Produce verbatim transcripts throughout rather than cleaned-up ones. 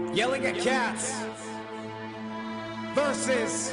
Yelling at Cats versus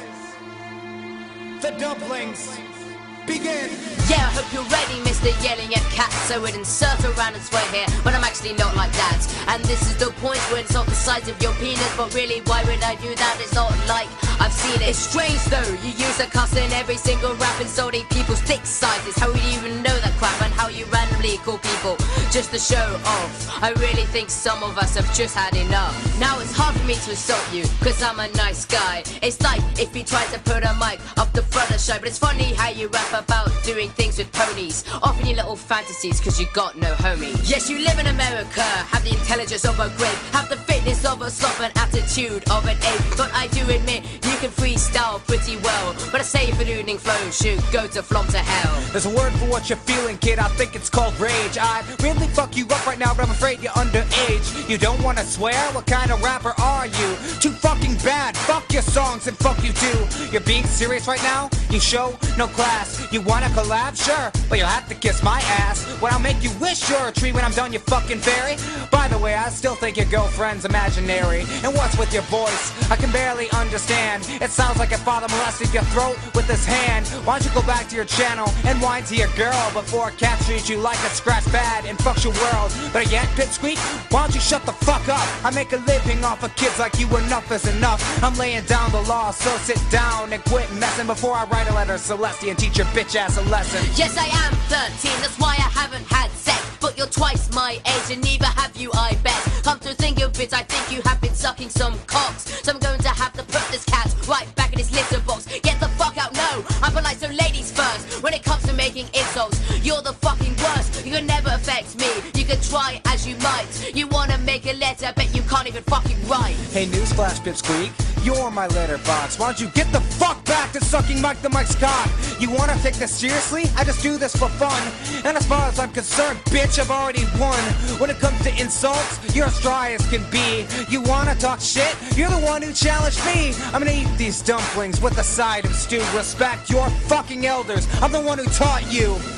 the Dumplings. Begin! Yeah, I hope you're ready, Mister Yelling at Cats. So we'd insert a random swear here, but I'm actually not like that. And this is the point where it's not the size of your penis, but really, why would I do that? It's not like I've seen it. It's strange though, you use a cuss in every single rap, insulting people's dick sizes. How would you even know that crap, and how you randomly call people just to show off? I really think some of us have just had enough. Now it's hard for me to insult you, cause I'm a nice guy. It's like if you tried to put a mic up the front of the show, but it's funny how you rap about doing things with ponies, often your little fantasies cause you got no homie. Yes, you live in America, have the intelligence of a grape, have the fitness of a sloth and attitude of an ape. But I do admit, you can freestyle pretty well, but a safe and evening flow should go to flop to hell. There's a word for what you're feeling, kid, I think it's called rage. I'd really fuck you up right now, but I'm afraid you're underage. You don't wanna swear? What kind of rapper are you? Too fucking bad, fuck your songs and fuck you too. You're being serious right now? You show no class. You wanna collab? Sure, but you'll have to kiss my ass. Well, I'll make you wish you're a tree when I'm done, you fucking fairy. By the way, I still think your girlfriend's imaginary. And what's with your voice? I can barely understand. It sounds like your father molested your throat with his hand. Why don't you go back to your channel and whine to your girl before Cat treats you like a scratch pad and fucks your world? But yet, Pipsqueak, why don't you shut the fuck up? I make a living off of kids like you, enough is enough. I'm laying down the law, so sit down and quit messing before I write a letter to Celeste and teach your bitch ass a lesson. Yes, I am thirteen, that's why I haven't had sex. But you're twice my age and neither have you, I bet. Come to think of it, I think you have been sucking some cocks. So I'm going to have to put this cat right back in his litter box. Get the fuck out, no, I'm polite, so ladies first. When it comes to making insults, you're the fucking worst. You can never affect me, you can try as you might. You wanna make a letter, bet you can't even fucking write. Hey, newsflash, Pipsqueak, you're my letterbox. Why don't you get the fuck back to sucking Mike the Mike's cock? You wanna take this seriously? I just do this for fun. And as far as I'm concerned, bitch, I've already won. When it comes to insults, you're as dry as can be. You wanna talk shit? You're the one who challenged me. I'm gonna eat these dumplings with a side of stew. Respect your fucking elders. I'm the one who taught you.